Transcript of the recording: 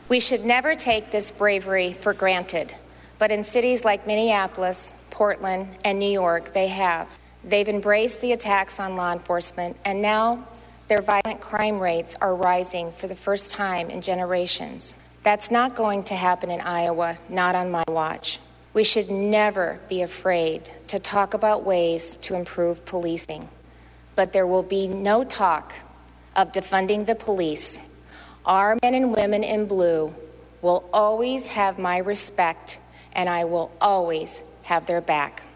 We should never take this bravery for granted, but in cities like Minneapolis, Portland, and New York, they have. They've embraced the attacks on law enforcement, and now their violent crime rates are rising for the first time in generations. That's not going to happen in Iowa, not on my watch. We should never be afraid to talk about ways to improve policing, but there will be no talk of defunding the police. Our men and women in blue will always have my respect, and I will always have their back.